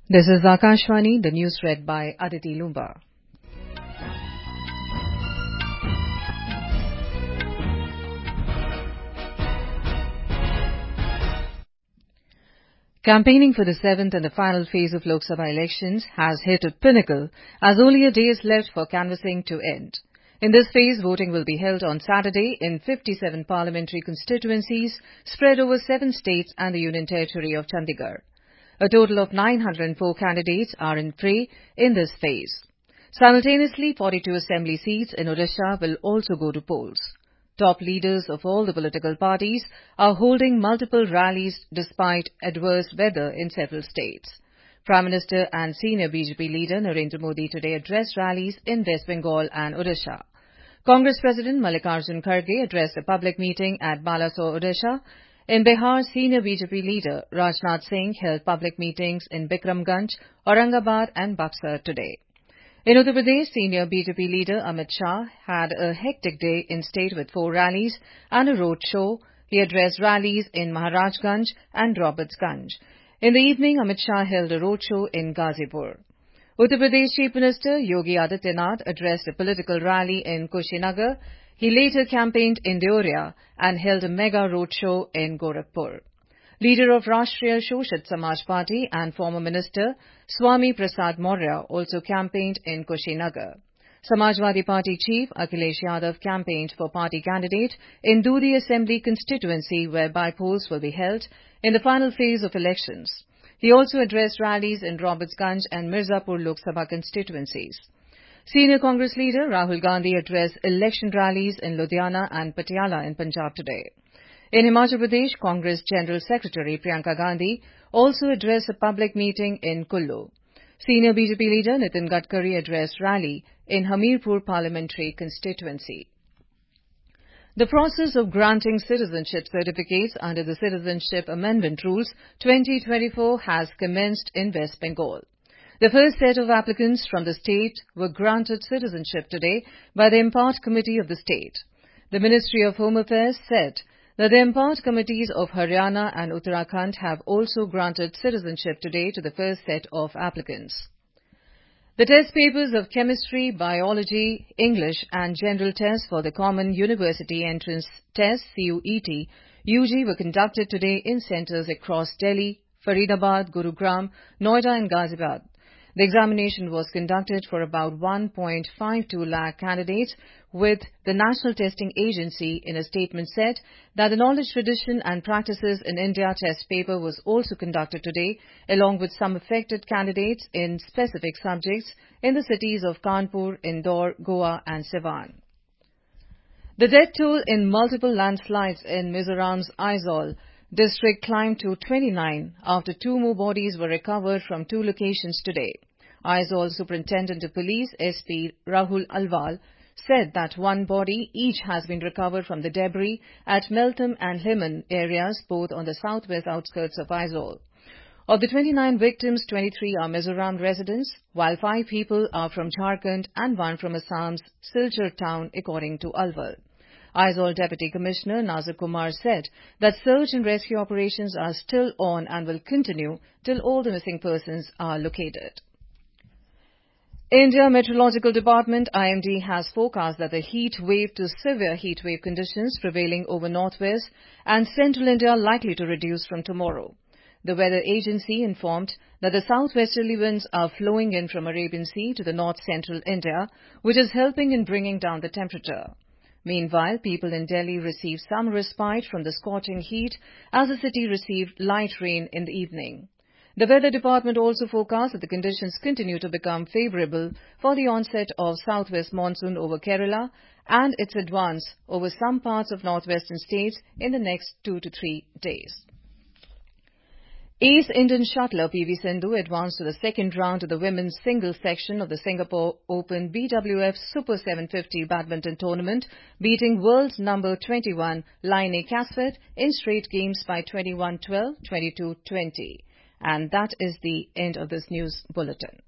This is Akashvani, the news read by Aditi Lumba. Campaigning for the seventh and the final phase of Lok Sabha elections has hit a pinnacle as only a day is left for canvassing to end. In this phase, voting will be held on Saturday in 57 parliamentary constituencies spread over 7 states and the Union Territory of Chandigarh. A total of 904 candidates are in play in this phase. Simultaneously, 42 assembly seats in Odisha will also go to polls. Top leaders of all the political parties are holding multiple rallies despite adverse weather in several states. Prime Minister and senior BJP leader Narendra Modi today addressed rallies in West Bengal and Odisha. Congress President Mallikarjun Kharge addressed a public meeting at Balasore, Odisha. In Bihar, senior BJP leader Rajnath Singh held public meetings in Bikramganj, Aurangabad and Buxar today. In Uttar Pradesh, senior BJP leader Amit Shah had a hectic day in state with 4 rallies and a road show. He addressed rallies in Maharajganj and Robertsganj. In the evening, Amit Shah held a road show in Ghazipur. Uttar Pradesh Chief Minister Yogi Adityanath addressed a political rally in Kushinagar. He later campaigned in Deoria and held a mega road show in Gorakhpur. Leader of Rashtriya Shoshit Samaj Party and former Minister Swami Prasad Maurya also campaigned in Kushinagar. Samajwadi Party Chief Akhilesh Yadav campaigned for party candidate in Dudi Assembly constituency where by-polls will be held in the final phase of elections. He also addressed rallies in Robertsganj and Mirzapur Lok Sabha constituencies. Senior Congress leader Rahul Gandhi addressed election rallies in Ludhiana and Patiala in Punjab today. In Himachal Pradesh, Congress General Secretary Priyanka Gandhi also addressed a public meeting in Kullu. Senior BJP leader Nitin Gadkari addressed rally in Hamirpur parliamentary constituency. The process of granting citizenship certificates under the Citizenship Amendment Rules 2024 has commenced in West Bengal. The first set of applicants from the state were granted citizenship today by the Impart Committee of the state. The Ministry of Home Affairs said that the Impart Committees of Haryana and Uttarakhand have also granted citizenship today to the first set of applicants. The test papers of chemistry, biology, English and general tests for the Common University Entrance Test CUET UG were conducted today in centres across Delhi, Faridabad, Gurugram, Noida and Ghaziabad. The examination was conducted for about 1.52 lakh candidates, with the National Testing Agency in a statement said that the Knowledge, Tradition and Practices in India test paper was also conducted today, along with some affected candidates in specific subjects in the cities of Kanpur, Indore, Goa and Siwan. The death toll in multiple landslides in Mizoram's Aizawl district climbed to 29 after 2 more bodies were recovered from 2 locations today. Aizawl Superintendent of Police SP Rahul Alwal said that 1 body each has been recovered from the debris at Meltham and Liman areas, both on the southwest outskirts of Aizawl. Of the 29 victims, 23 are Mizoram residents, while 5 people are from Jharkhand and 1 from Assam's Silchar town, according to Alwal. Aizawl Deputy Commissioner Nazir Kumar said that search and rescue operations are still on and will continue till all the missing persons are located. India Meteorological Department IMD has forecast that the heat wave to severe heat wave conditions prevailing over northwest and central India are likely to reduce from tomorrow. The weather agency informed that the southwesterly winds are flowing in from Arabian Sea to the north-central India, which is helping in bringing down the temperature. Meanwhile, people in Delhi received some respite from the scorching heat as the city received light rain in the evening. The Weather Department also forecasts that the conditions continue to become favourable for the onset of southwest monsoon over Kerala and its advance over some parts of northwestern states in the next 2 to 3 days. Ace Indian shuttler PV Sindhu advanced to the second round of the women's singles section of the Singapore Open BWF Super 750 badminton tournament, beating world number 21 Laine Kasper in straight games by 21-12, 22-20. And that is the end of this news bulletin.